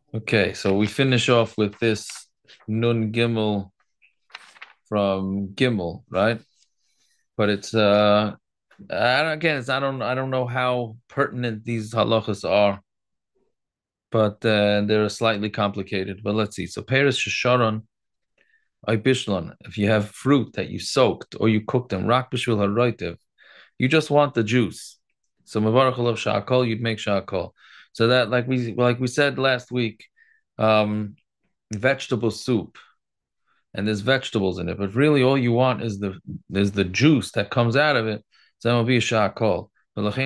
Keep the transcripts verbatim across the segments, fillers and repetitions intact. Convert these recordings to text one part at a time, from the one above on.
Okay, so we finish off with this Nun Gimel from Gimel, right? But it's uh I don't, again, it's I don't I don't know how pertinent these halachas are, but uh, they're slightly complicated. But let's see. So Paris Shisharon Bishlan, if you have fruit that you soaked or you cooked them, rak b'shvil haroitiv, you just want the juice. So Mavarach alav sha'akol, you'd make sha'akol. So that like we like we said last week, um, vegetable soup. And there's vegetables in it, but really all you want is the is the juice that comes out of it. So that will be a shakol. So the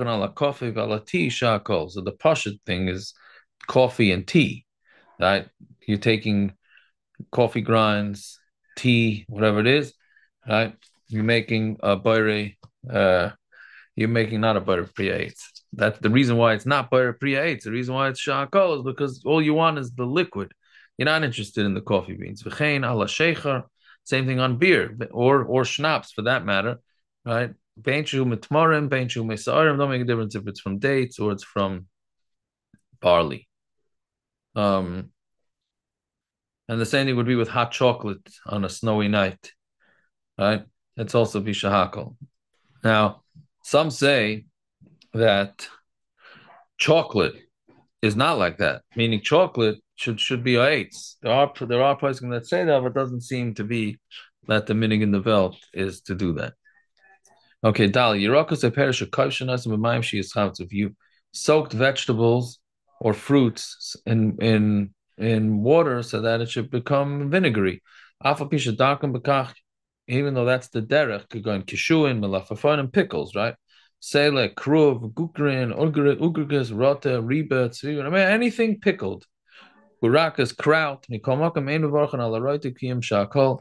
pashut thing is coffee and tea, right? You're taking coffee grinds, tea, whatever it is, right? You're making a butter, uh, you're making not a butter priya. That's the reason why it's not butter priya. The reason why it's shakol is because all you want is the liquid. You're not interested in the coffee beans. V'chein ala shecher. Same thing on beer or or schnapps for that matter, right? Beinchu mitmarim, beinchu mesarim. Don't make a difference if it's from dates or it's from barley. Um, and the same thing would be with hot chocolate on a snowy night, right? It's also bishahakol. Now, some say that chocolate is not like that, meaning chocolate should should be eights. There are there are places that say that, but it doesn't seem to be that the minig in the belt is to do that. Okay, Dali, Yirakas a perish of koshanas and b'mayim she is chametz. If you soaked vegetables or fruits in in in water so that it should become vinegary. Afa pisha darkum bekach, even though that's the derech, could go in kishuin, melafafon, and pickles, right? Sele, kruv, gukrin, ugrigas, rota, reba, tzvi, I mean, anything pickled. Burakas, kraut, nikomakam, ein bevarchan ala roite kiyim shakol.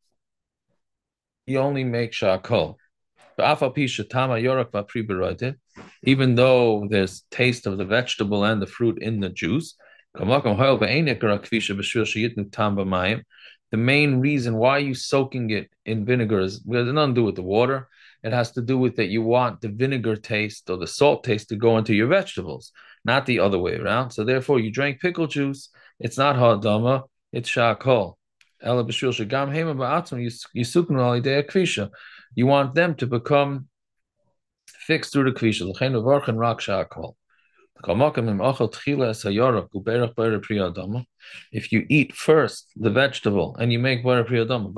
You only make shakol. Even though there's taste of the vegetable and the fruit in the juice, the main reason why you soaking it in vinegar is it has nothing to do with the water. It has to do with that you want the vinegar taste or the salt taste to go into your vegetables, not the other way around. So therefore, you drink pickle juice. It's not hadama, it's shakol. Ela b'shul shagam hema ba'atzum yisuknu al idei kvisha. You want them to become fixed through the kvisha. L'chein uvarchen rak shakol. If you eat first the vegetable and you make bar priyadama,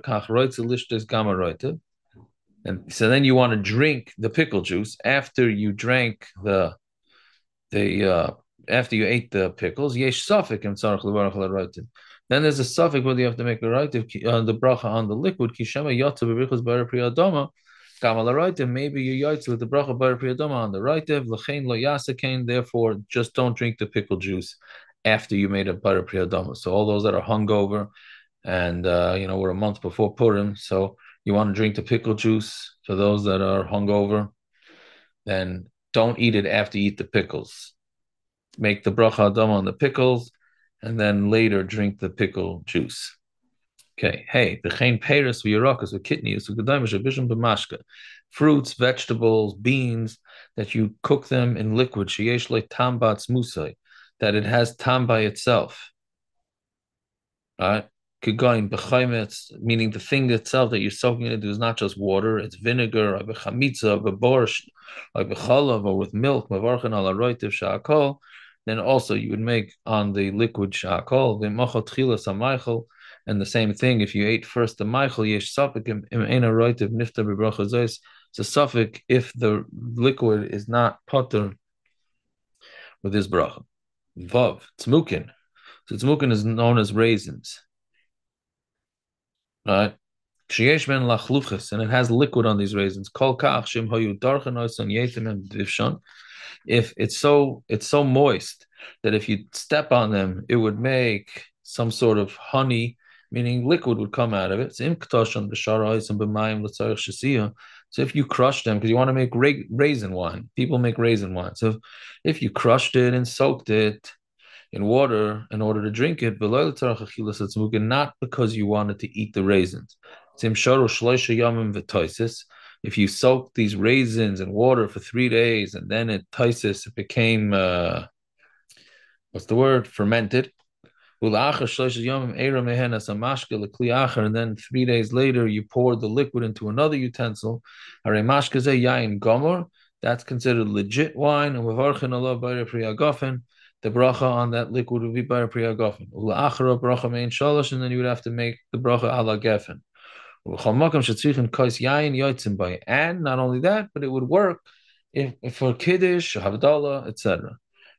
and so then you want to drink the pickle juice after you drank the the uh, after you ate the pickles. Yesh suffik and then there's a suffix whether you have to make a right on the bracha on the liquid. Kishema yotza b'richos bar priyadama. Maybe you yaitz with the bracha bar priyadama on the right l'chein lo yasakein. Therefore, just don't drink the pickle juice after you made a bar priyadama. So all those that are hungover and uh, you know we're a month before Purim, so you want to drink the pickle juice. For those that are hungover, then don't eat it after you eat the pickles. Make the bracha adama on the pickles, and then later drink the pickle juice. Okay. Hey, the chain peiros v'yirakas v'kitnius v'gadayim shabishim b'mashka, fruits, vegetables, beans that you cook them in liquid. Sheyesh le tambat musay, that it has tam by itself. All right. Kigayin b'chaimetz, meaning the thing itself that you're soaking it into is not just water; it's vinegar, or b'chamitza, or b'borscht, or b'chalav, or with milk. Mavarchan ala roitiv sha'akol. Then also you would make on the liquid sha'akol v'machal tchilas ha'maichel. And the same thing, if you ate first the Michael, yesh suffik im ena roitiv nifta b'bracha zois. It's a suffix if the liquid is not potter with this bracha. Vav, tzmukin. So tzmukin is known as raisins. Right? Ksheyesh ben lachluchas, and it has liquid on these raisins. Kol kach shim hoyu darchen oison yetim and divshon. If it's so, it's so moist that if you step on them, it would make some sort of honey, meaning liquid would come out of it. So if you crush them, because you want to make ra- raisin wine, people make raisin wine. So if you crushed it and soaked it in water in order to drink it, not because you wanted to eat the raisins. If you soak these raisins in water for three days and then it taisis, it became uh, what's the word? Fermented. And then three days later, you pour the liquid into another utensil. That's considered legit wine. And the bracha on that liquid would be bar priya gofen. And then you would have to make the bracha ala gefen. And not only that, but it would work if, if for kiddush, havdalah, et cetera.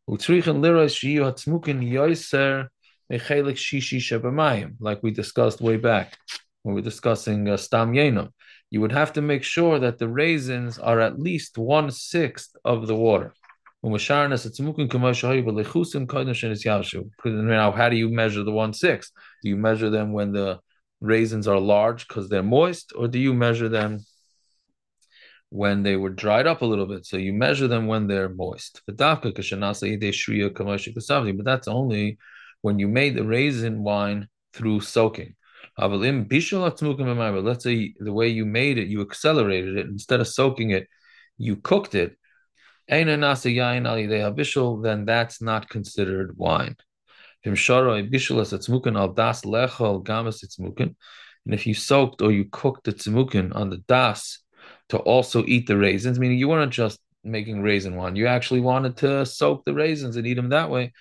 Like we discussed way back when we were discussing uh, stam yenam. You would have to make sure that the raisins are at least one sixth of the water. Now, how do you measure the one sixth? Do you measure them when the raisins are large because they're moist, or do you measure them when they were dried up a little bit? So you measure them when they're moist. But that's only when you made the raisin wine through soaking. Let's say the way you made it, you accelerated it. Instead of soaking it, you cooked it. Then that's not considered wine. And if you soaked or you cooked the tzmukin on the das to also eat the raisins, meaning you weren't just making raisin wine, you actually wanted to soak the raisins and eat them that way.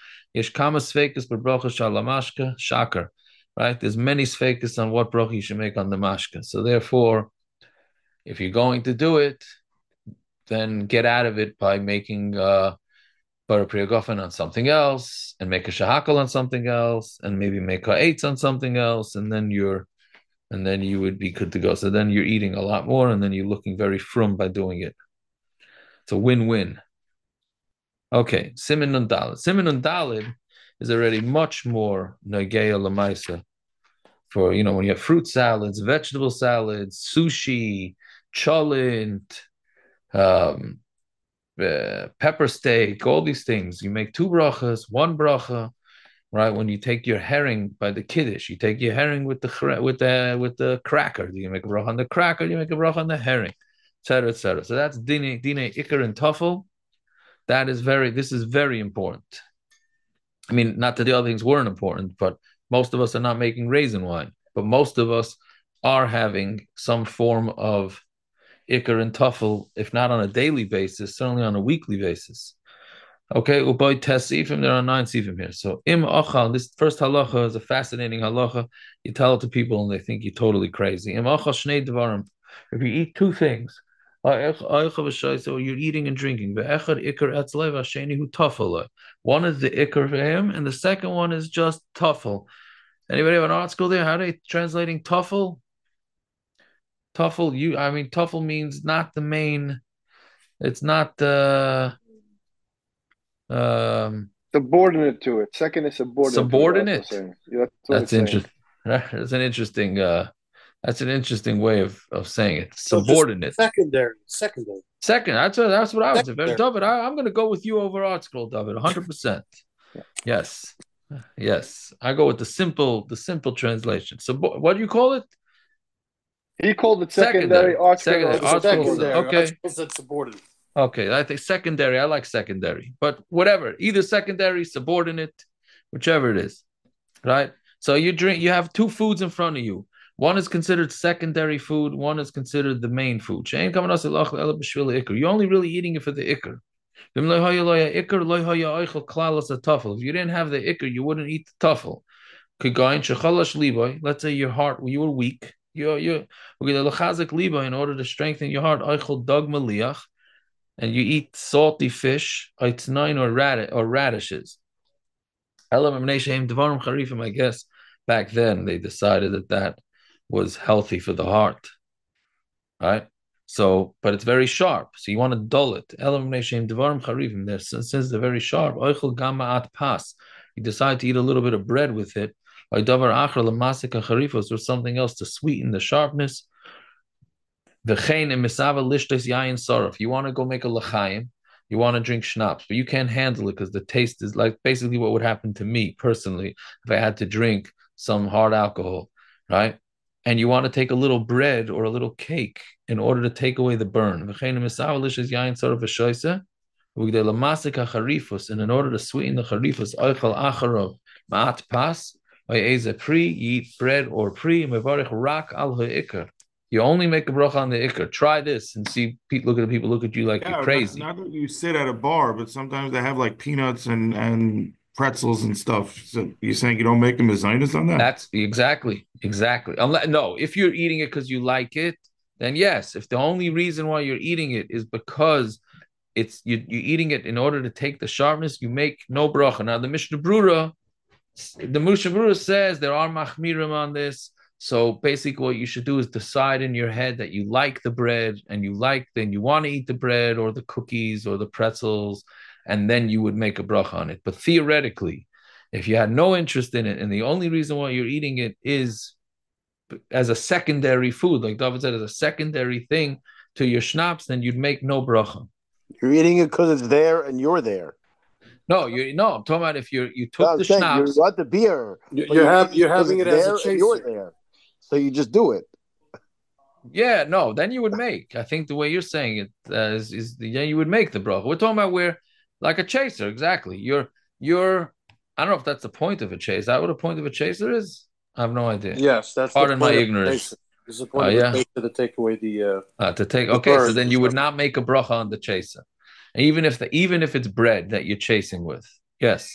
Shakar. Right? There's many sfekas on what bracha you should make on the mashka. So therefore, if you're going to do it, then get out of it by making uh, bar priya gofen on something else, and make a shahakal on something else, and maybe make a eitz on something else, and then you're, and then you would be good to go. So then you're eating a lot more, and then you're looking very frum by doing it. It's a win-win. Okay, simin nun dalid. Simin nun dalid is already much more nageya lamaisa. For, you know, when you have fruit salads, vegetable salads, sushi, cholent, um, uh, pepper steak, all these things. You make two brachas, one bracha, right? When you take your herring by the kiddush, you take your herring with the with the with the cracker. Do you make a bracha on the cracker? You make a bracha on the herring, et cetera, et cetera. So that's dine dine ikar and tafel. That is very. This is very important. I mean, not that the other things weren't important, but most of us are not making raisin wine. But most of us are having some form of ikar and tafel, if not on a daily basis, certainly on a weekly basis. Okay, uboy tesifim, there are nine sifim here. So im achal, this first halacha is a fascinating halacha. You tell it to people and they think you're totally crazy. Im achal shnei devarim. If you eat two things, so you're eating and drinking. One is the ikar for him, and the second one is just tafel. Anybody have an art school there? How are they translating tafel? Tafel, you, I mean, tafel means not the main. It's not the um, subordinate to it. Second is subordinate. Subordinate. To it, yeah, that's that's interesting. That's an interesting. Uh, that's an interesting way of, of saying it. So subordinate. Secondary. Secondary. Second. That's a, that's what I was. Very David. I, I'm going to go with you over art scroll, David. one hundred percent. Yes. Yes. I go with the simple the simple translation. So what do you call it? He called it secondary. Secondary. Secondary. Art secondary. Okay. Art subordinate. Okay, I think secondary. I like secondary, but whatever, either secondary, subordinate, whichever it is, right? So you drink. You have two foods in front of you. One is considered secondary food. One is considered the main food. You're only really eating it for the ikr. If you didn't have the ikr, you wouldn't eat the tafel. Let's say your heart, you were weak. You you in order to strengthen your heart. And you eat salty fish, or radish or radishes. I guess back then they decided that that was healthy for the heart, right? So, but it's very sharp. So you want to dull it. There, since they're very sharp, you decide to eat a little bit of bread with it, or something else to sweeten the sharpness. The chain and misava lishtes yayin saraf. You want to go make a l'chaim, you want to drink schnapps, but you can't handle it because the taste is like basically what would happen to me personally if I had to drink some hard alcohol, right? And you want to take a little bread or a little cake in order to take away the burn. The chain and misava lishtes yayin saraf v'shoisa. And in order to sweeten the charifus, oichel acharov ma'at pas, eze pri, you eat bread or pri, mevarich rak al ha'ikar. You only make a bracha on the ikar. Try this and see. Look at the people. Look at you like Yeah, you're crazy. Not, not that you sit at a bar, but sometimes they have like peanuts and and pretzels and stuff. So you're saying you don't make them as zionist on that? That's exactly, exactly. Unless, no, if you're eating it because you like it, then yes. If the only reason why you're eating it is because it's you, you're eating it in order to take the sharpness, you make no bracha. Now the Mishnah Brura, the Mishnah Brura says there are machmirim on this. So basically, what you should do is decide in your head that you like the bread and you like, then you want to eat the bread or the cookies or the pretzels, and then you would make a bracha on it. But theoretically, if you had no interest in it and the only reason why you're eating it is as a secondary food, like David said, as a secondary thing to your schnapps, then you'd make no bracha. You're eating it because it's there and you're there. No, you no. I'm talking about if you you took no, the saying, schnapps. You got the beer. You're, you're, have, you're having it as a chaser. You're there, so you just do it. Yeah, no. Then you would make. I think the way you're saying it uh, is is the, yeah, you would make the bracha. We're talking about where like a chaser. Exactly. You're you're. I don't know if that's the point of a chase. Is that what the point of a chaser is? I have no idea. Yes, that's pardon my ignorance. This is the point uh, of yeah. chaser to take away the uh, uh to take. Okay, so then you would not make a bracha on the chaser. Even if the even if it's bread that you're chasing with, yes.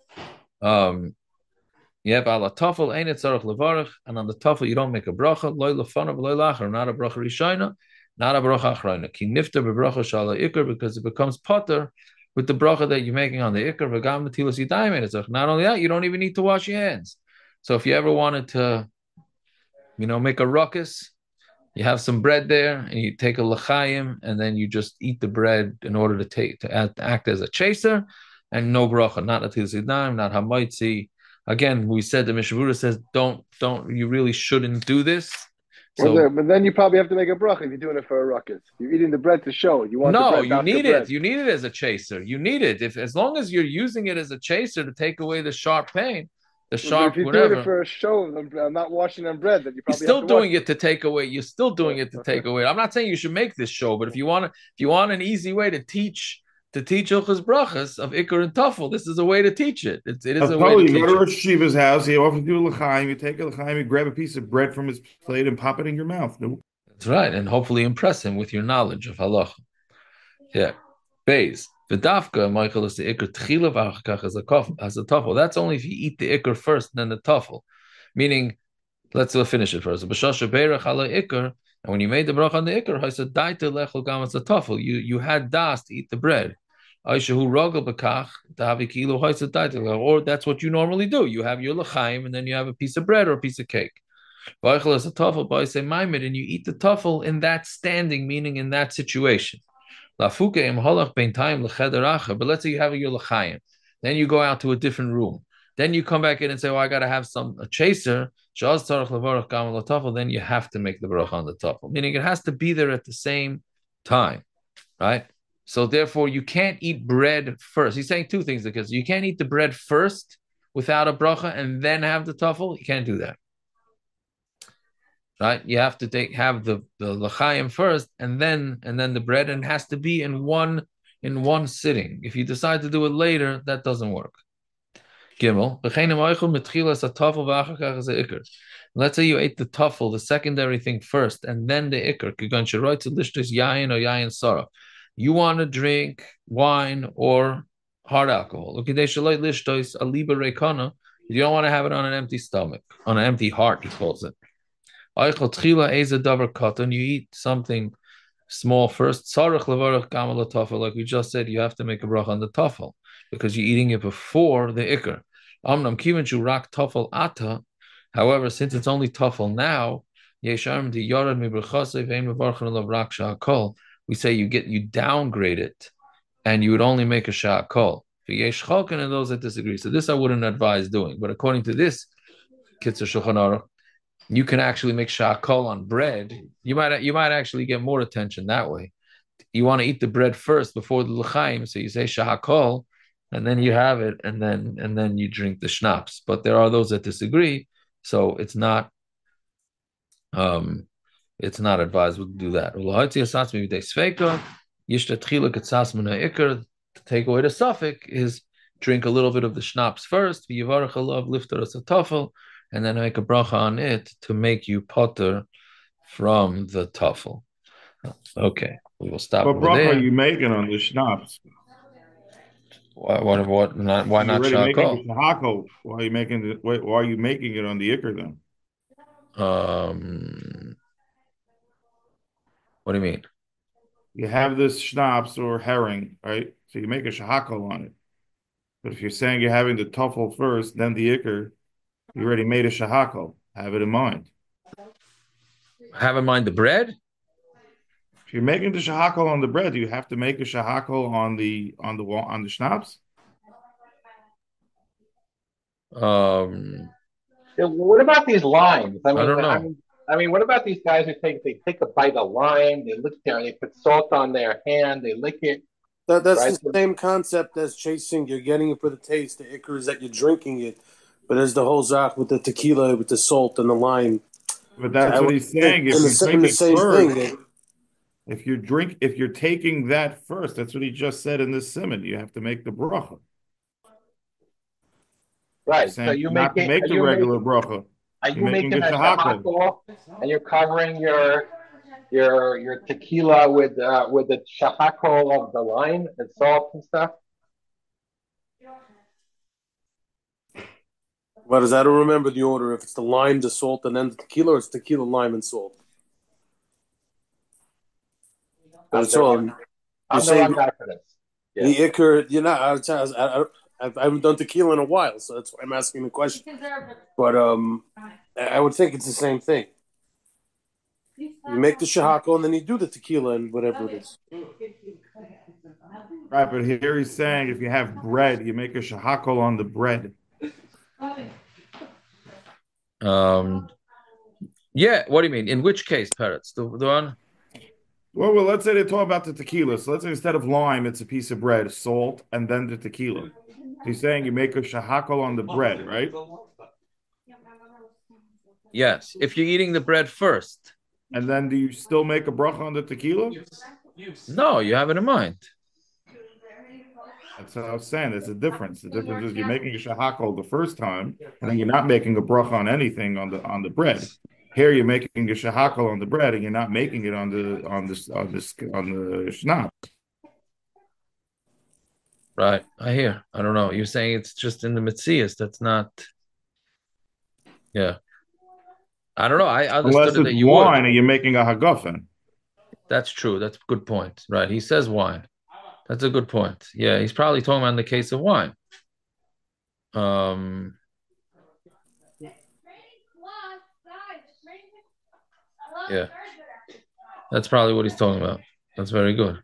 Um, yep. Ala tafel ain't it tzarich levarich, and on the tafel you don't make a bracha. Loy lefanav loy lacher, not a bracha rishayna, not a bracha achrayna. Ki nifter bebracha shala ikar, because it becomes potter with the bracha that you're making on the ikar. V'gam netilas yidayim ain't it. Not only that, you don't even need to wash your hands. So if you ever wanted to, you know, make a ruckus, you have some bread there, and you take a l'chaim, and then you just eat the bread in order to take to act, act as a chaser, and no bracha, not netilas yadayim, not hamaitzi. Again, we said the Mishnah Brura says don't don't you really shouldn't do this. So, well, but then you probably have to make a bracha if you're doing it for a ruckus. You're eating the bread to show you want. No, the bread, you need it. You need it as a chaser. You need it if as long as you're using it as a chaser to take away the sharp pain. The sharp, if you're whatever. doing it for a show, I'm not washing them bread. Then you probably you're still have to doing wash it to take away. You're still doing it to take away. I'm not saying you should make this show, but if you want to, if you want an easy way to teach to teach Hilchos Brachas of Ikar and Tafel, this is a way to teach it. It's, it is I'll a way to you teach go to it. Rosh Hashiva's house. You often do a l'chaim. You take a l'chaim. You grab a piece of bread from his plate and pop it in your mouth. That's right, and hopefully impress him with your knowledge of halacha. Yeah, Bays. The dafka, Michael, is the ikr tchila v'achakach as a as a tafel. That's only if you eat the ikr first, then the tafel. Meaning, let's go finish it first. B'shasha beirach ala ikr, and when you made the bracha on the ikr, I said daita lechol gam as a tafel. You you had das to eat the bread. Aishahu ragel b'kach davi kilo ha'isa daita, or that's what you normally do. You have your l'chaim, and then you have a piece of bread or a piece of cake. V'achal as a tafel, but I say maimed, and you eat the tafel in that standing, meaning in that situation. But let's say you have your l'chaim, then you go out to a different room, then you come back in and say, "Oh, I got to have some a chaser." Then you have to make the bracha on the tafel, meaning it has to be there at the same time, right? So therefore, you can't eat bread first. He's saying two things because you can't eat the bread first without a bracha and then have the tafel. You can't do that. Right, you have to take have the the l'chaim first, and then and then the bread, and it has to be in one in one sitting. If you decide to do it later, that doesn't work. Gimel. Let's say you ate the tafel, the secondary thing first, and then the ikr. You want to drink wine or hard alcohol. You don't want to have it on an empty stomach, on an empty heart. He calls it. You eat something small first. Like we just said, you have to make a bracha on the tafel because you're eating it before the ikr. However, since it's only tafel now, we say you get you downgrade it, and you would only make a sha'akol. And those that disagree. So this I wouldn't advise doing. But according to this, Kitzur Shulchan Aruch, you can actually make sha'akol on bread. You might you might actually get more attention that way. You want to eat the bread first before the l'chaim, so you say sha'akol, and then you have it, and then and then you drink the schnapps. But there are those that disagree, so it's not um it's not advisable to do that. to take away the suffix is drink a little bit of the schnapps first, v'yivarach alav lifter as a tafel, and then make a bracha on it to make you potter from the tafel. Okay, we will stop What over bracha are there. you making on the schnapps? Why, what, what, not, why You're not already making shakol? the shahako. Why are you making the, why, why are you making it on the ikr then? Um, what do you mean? You have this schnapps or herring, right? So you make a shahako on it. But if you're saying you're having the tuffle first, then the ikr, you already made a shahako. Have it in mind. Have in mind the bread? If you're making the shahako on the bread, you have to make a shahako on the on the on the schnapps. Um, Yeah, what about these limes? I I mean, don't I know. mean, I mean, what about these guys who take they take a bite of lime, they lick there, they put salt on their hand, they lick it, That, that's right? the same concept as chasing. You're getting it for the taste. The ikr is that you're drinking it, but there's the whole zach with the tequila, with the salt and the lime. But that's I what would he's think saying. If in you the, in drink the it same first, thing. if you drink, if you're taking that first, that's what he just said in this simon. You have to make the bracha. Right. So Saying you not to making make are the you regular making bracha. are You're you making a making a shahako. shahako and you're covering your your your tequila with uh, with the shahako of the lime and salt and stuff? What is that? I don't remember the order. If it's the lime, the salt, and then the tequila, or it's tequila, lime, and salt. But I'm it's the all. wrong, You're I'm the saying wrong guy for this. Yeah. the ikr. You're not. I, I, I, I haven't done tequila in a while, so that's why I'm asking the question. But um, I would think it's the same thing. You make the shahako and then you do the tequila and whatever it is. Right, but here he's saying if you have bread, you make a shahako on the bread. Um, yeah, what do you mean? In which case, parrots? The, the one? Well, well, let's say they talk about the tequila. So let's say instead of lime, it's a piece of bread, salt, and then the tequila. He's saying you make a shahako on the bread, right? Yes, if you're eating the bread first. And then do you still make a bracha on the tequila? No, you have it in mind. That's what I was saying. There's a difference. The difference is you're making a shahako the first time, and then you're not making a bracha on anything on the on the bread. Here you're making a shahako on the bread, and you're not making it on the on this on this on the schnapps. Right, I hear. I don't know. You're saying it's just in the Metzias. That's not. Yeah, I don't know. I understood Unless it it's that you wine would. and you're making a hagafen. That's true. That's a good point. Right. He says wine. That's a good point. Yeah, he's probably talking about in the case of wine. Um. Yeah, that's probably what he's talking about. That's very good.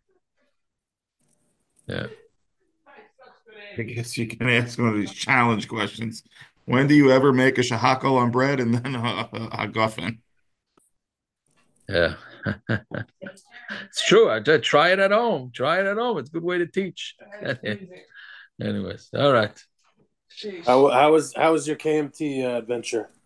Yeah. I guess you can ask one of these challenge questions. When do you ever make a shahako on bread and then a, a, a guffin? Yeah. It's true. I did try it at home. Try it at home. It's a good way to teach. Anyways, all right. How, how was how was your K M T uh, adventure?